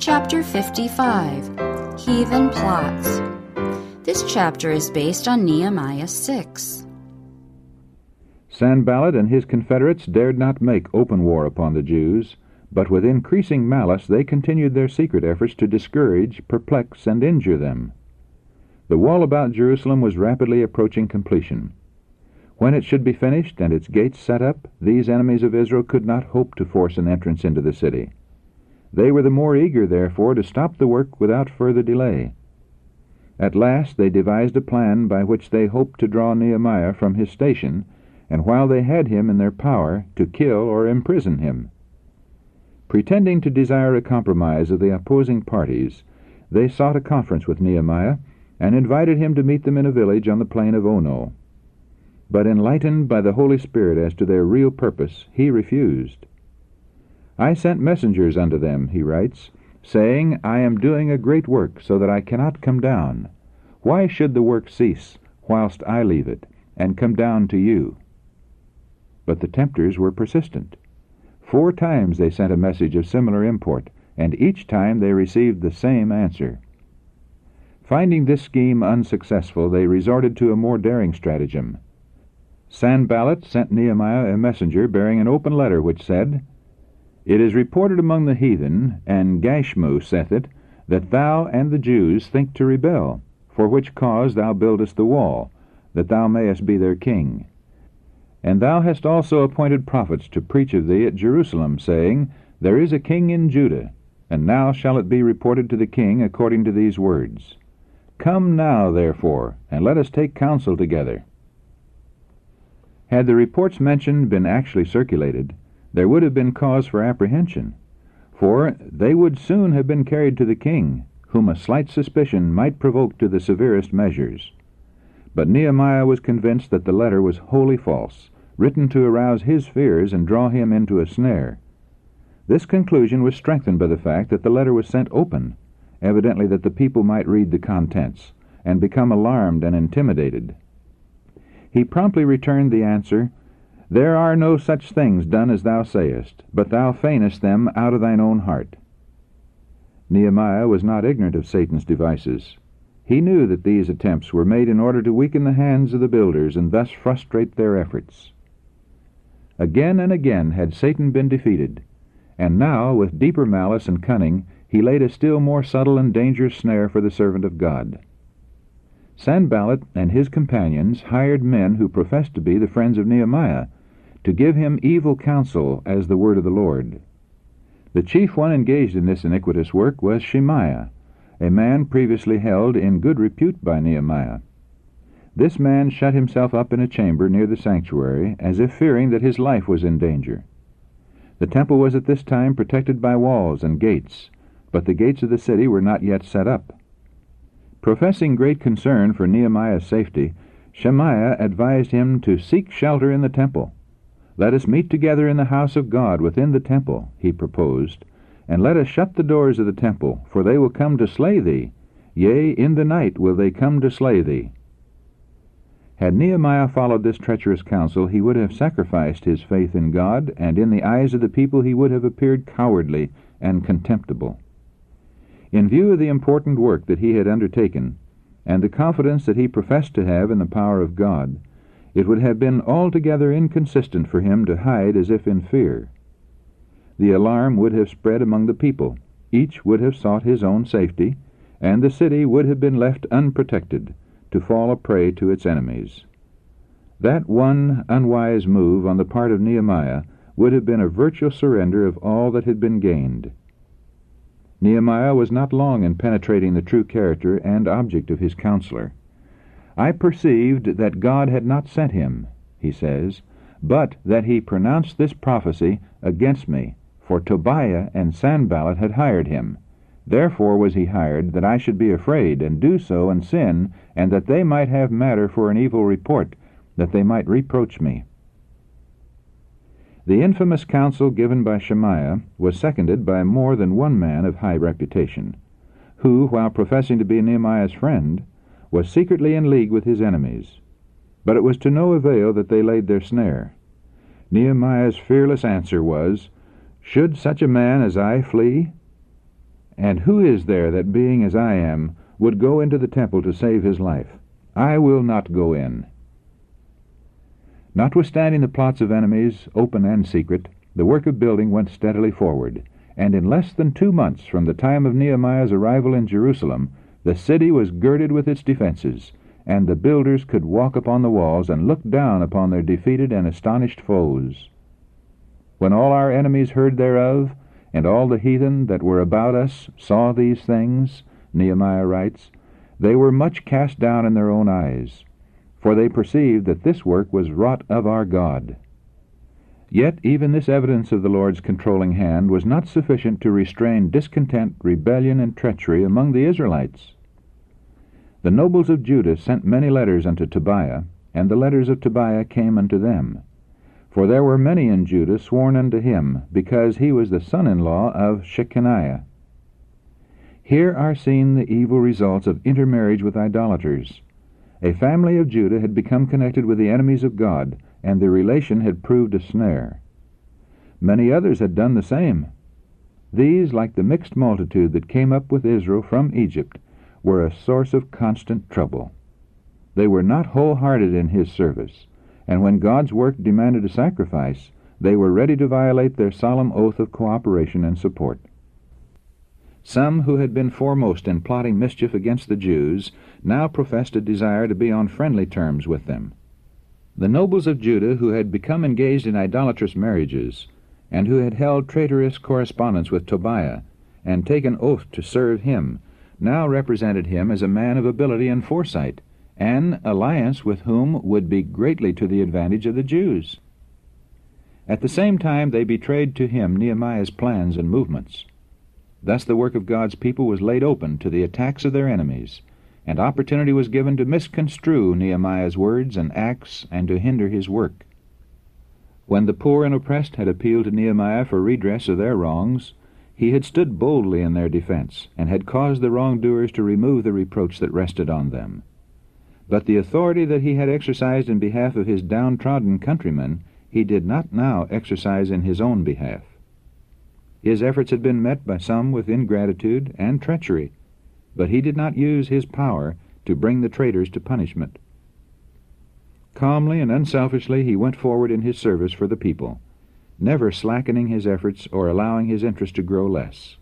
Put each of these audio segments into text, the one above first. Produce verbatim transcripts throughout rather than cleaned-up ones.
Chapter fifty-five, Heathen Plots. This chapter is based on Nehemiah six. Sanballat and his confederates dared not make open war upon the Jews, but with increasing malice they continued their secret efforts to discourage, perplex, and injure them. The wall about Jerusalem was rapidly approaching completion. When it should be finished and its gates set up, these enemies of Israel could not hope to force an entrance into the city. They were the more eager, therefore, to stop the work without further delay. At last they devised a plan by which they hoped to draw Nehemiah from his station, and while they had him in their power, to kill or imprison him. Pretending to desire a compromise of the opposing parties, they sought a conference with Nehemiah, and invited him to meet them in a village on the plain of Ono. But enlightened by the Holy Spirit as to their real purpose, he refused. "I sent messengers unto them," he writes, "saying, I am doing a great work, so that I cannot come down. Why should the work cease, whilst I leave it, and come down to you?" But the tempters were persistent. Four times they sent a message of similar import, and each time they received the same answer. Finding this scheme unsuccessful, they resorted to a more daring stratagem. Sanballat sent Nehemiah a messenger bearing an open letter which said, "It is reported among the heathen, and Gashmu saith it, that thou and the Jews think to rebel, for which cause thou buildest the wall, that thou mayest be their king. And thou hast also appointed prophets to preach of thee at Jerusalem, saying, There is a king in Judah, and now shall it be reported to the king according to these words. Come now, therefore, and let us take counsel together." Had the reports mentioned been actually circulated, there would have been cause for apprehension, for they would soon have been carried to the king, whom a slight suspicion might provoke to the severest measures. But Nehemiah was convinced that the letter was wholly false, written to arouse his fears and draw him into a snare. This conclusion was strengthened by the fact that the letter was sent open, evidently that the people might read the contents, and become alarmed and intimidated. He promptly returned the answer, "There are no such things done as thou sayest, but thou feignest them out of thine own heart." Nehemiah was not ignorant of Satan's devices. He knew that these attempts were made in order to weaken the hands of the builders and thus frustrate their efforts. Again and again had Satan been defeated, and now, with deeper malice and cunning, he laid a still more subtle and dangerous snare for the servant of God. Sanballat and his companions hired men who professed to be the friends of Nehemiah to give him evil counsel as the word of the Lord. The chief one engaged in this iniquitous work was Shemaiah, a man previously held in good repute by Nehemiah. This man shut himself up in a chamber near the sanctuary, as if fearing that his life was in danger. The temple was at this time protected by walls and gates, but the gates of the city were not yet set up. Professing great concern for Nehemiah's safety, Shemaiah advised him to seek shelter in the temple. "Let us meet together in the house of God within the temple," he proposed, "and let us shut the doors of the temple, for they will come to slay thee. Yea, in the night will they come to slay thee." Had Nehemiah followed this treacherous counsel, he would have sacrificed his faith in God, and in the eyes of the people he would have appeared cowardly and contemptible. In view of the important work that he had undertaken, and the confidence that he professed to have in the power of God, it would have been altogether inconsistent for him to hide as if in fear. The alarm would have spread among the people, each would have sought his own safety, and the city would have been left unprotected, to fall a prey to its enemies. That one unwise move on the part of Nehemiah would have been a virtual surrender of all that had been gained. Nehemiah was not long in penetrating the true character and object of his counselor. "I perceived that God had not sent him," he says, "but that he pronounced this prophecy against me, for Tobiah and Sanballat had hired him. Therefore was he hired, that I should be afraid, and do so, and sin, and that they might have matter for an evil report, that they might reproach me." The infamous counsel given by Shemaiah was seconded by more than one man of high reputation, who, while professing to be Nehemiah's friend, was secretly in league with his enemies. But it was to no avail that they laid their snare. Nehemiah's fearless answer was, "Should such a man as I flee?" And who is there that, being as I am, would go into the temple to save his life? I will not go in." Notwithstanding the plots of enemies, open and secret, the work of building went steadily forward, and in less than two months from the time of Nehemiah's arrival in Jerusalem, the city was girded with its defenses, and the builders could walk upon the walls and look down upon their defeated and astonished foes. "When all our enemies heard thereof, and all the heathen that were about us saw these things," Nehemiah writes, "they were much cast down in their own eyes, for they perceived that this work was wrought of our God." Yet even this evidence of the Lord's controlling hand was not sufficient to restrain discontent, rebellion, and treachery among the Israelites. The nobles of Judah sent many letters unto Tobiah, and the letters of Tobiah came unto them. For there were many in Judah sworn unto him, because he was the son-in-law of Shechaniah. Here are seen the evil results of intermarriage with idolaters. A family of Judah had become connected with the enemies of God, and the relation had proved a snare. Many others had done the same. These, like the mixed multitude that came up with Israel from Egypt, were a source of constant trouble. They were not wholehearted in his service, and when God's work demanded a sacrifice, they were ready to violate their solemn oath of cooperation and support. Some who had been foremost in plotting mischief against the Jews now professed a desire to be on friendly terms with them. The nobles of Judah, who had become engaged in idolatrous marriages, and who had held traitorous correspondence with Tobiah, and taken oath to serve him, now represented him as a man of ability and foresight, an alliance with whom would be greatly to the advantage of the Jews. At the same time they betrayed to him Nehemiah's plans and movements. Thus the work of God's people was laid open to the attacks of their enemies, and opportunity was given to misconstrue Nehemiah's words and acts and to hinder his work. When the poor and oppressed had appealed to Nehemiah for redress of their wrongs, he had stood boldly in their defense, and had caused the wrongdoers to remove the reproach that rested on them. But the authority that he had exercised in behalf of his downtrodden countrymen he did not now exercise in his own behalf. His efforts had been met by some with ingratitude and treachery, but he did not use his power to bring the traitors to punishment. Calmly and unselfishly he went forward in his service for the people, never slackening his efforts or allowing his interest to grow less.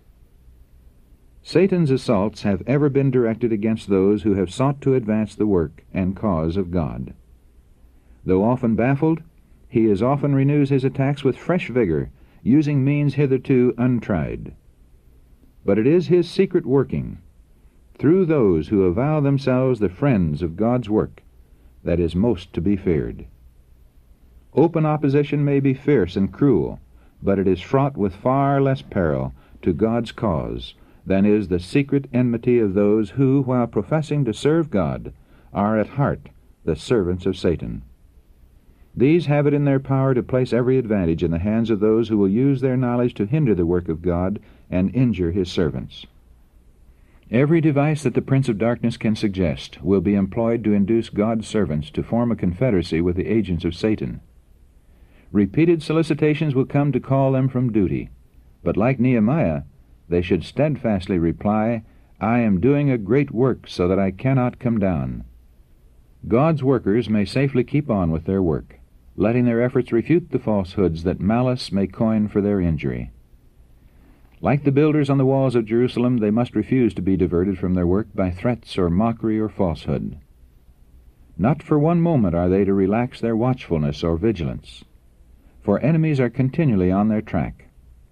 Satan's assaults have ever been directed against those who have sought to advance the work and cause of God. Though often baffled, he as often renews his attacks with fresh vigor, using means hitherto untried. But it is his secret working, through those who avow themselves the friends of God's work, that is most to be feared. Open opposition may be fierce and cruel, but it is fraught with far less peril to God's cause than is the secret enmity of those who, while professing to serve God, are at heart the servants of Satan. These have it in their power to place every advantage in the hands of those who will use their knowledge to hinder the work of God and injure his servants. Every device that the Prince of Darkness can suggest will be employed to induce God's servants to form a confederacy with the agents of Satan. Repeated solicitations will come to call them from duty, but like Nehemiah, they should steadfastly reply, "I am doing a great work so that I cannot come down." God's workers may safely keep on with their work, letting their efforts refute the falsehoods that malice may coin for their injury. Like the builders on the walls of Jerusalem, they must refuse to be diverted from their work by threats or mockery or falsehood. Not for one moment are they to relax their watchfulness or vigilance, for enemies are continually on their track.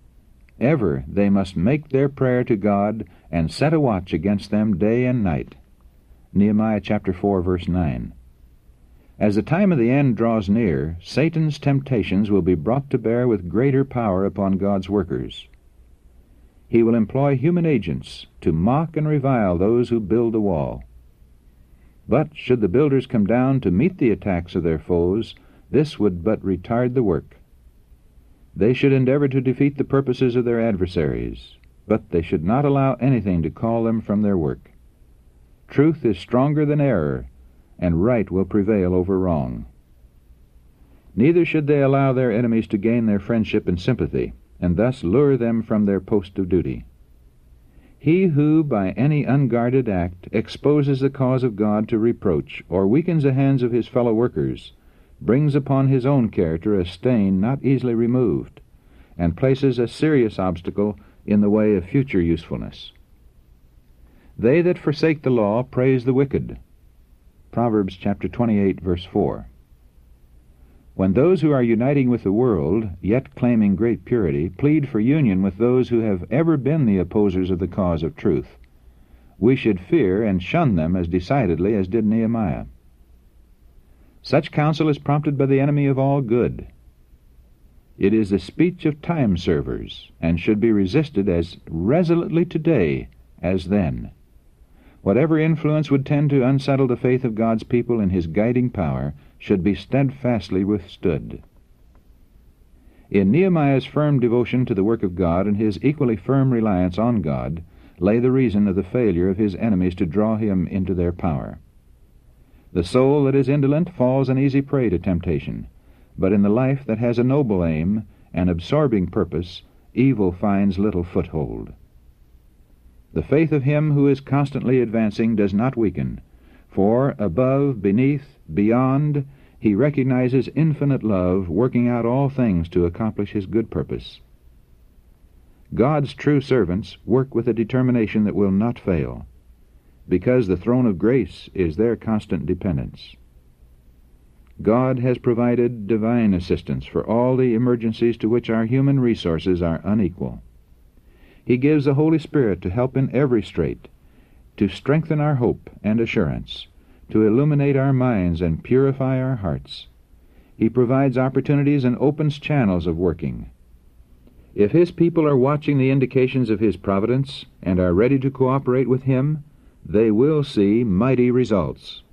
Ever they must make their prayer to God and set a watch against them day and night. Nehemiah chapter four, verse nine. As the time of the end draws near, Satan's temptations will be brought to bear with greater power upon God's workers. He will employ human agents to mock and revile those who build the wall. But should the builders come down to meet the attacks of their foes, this would but retard the work. They should endeavor to defeat the purposes of their adversaries, but they should not allow anything to call them from their work. Truth is stronger than error, and right will prevail over wrong. Neither should they allow their enemies to gain their friendship and sympathy, and thus lure them from their post of duty. He who, by any unguarded act, exposes the cause of God to reproach, or weakens the hands of his fellow workers, brings upon his own character a stain not easily removed, and places a serious obstacle in the way of future usefulness. They that forsake the law praise the wicked. Proverbs chapter twenty-eight, verse four. When those who are uniting with the world, yet claiming great purity, plead for union with those who have ever been the opposers of the cause of truth, we should fear and shun them as decidedly as did Nehemiah. Such counsel is prompted by the enemy of all good. It is the speech of time-servers, and should be resisted as resolutely today as then. Whatever influence would tend to unsettle the faith of God's people in his guiding power should be steadfastly withstood. In Nehemiah's firm devotion to the work of God and his equally firm reliance on God lay the reason of the failure of his enemies to draw him into their power. The soul that is indolent falls an easy prey to temptation, but in the life that has a noble aim, an absorbing purpose, evil finds little foothold. The faith of him who is constantly advancing does not weaken, for above, beneath, beyond, he recognizes infinite love working out all things to accomplish his good purpose. God's true servants work with a determination that will not fail, because the throne of grace is their constant dependence. God has provided divine assistance for all the emergencies to which our human resources are unequal. He gives the Holy Spirit to help in every strait, to strengthen our hope and assurance, to illuminate our minds and purify our hearts. He provides opportunities and opens channels of working. If his people are watching the indications of his providence and are ready to cooperate with him, they will see mighty results.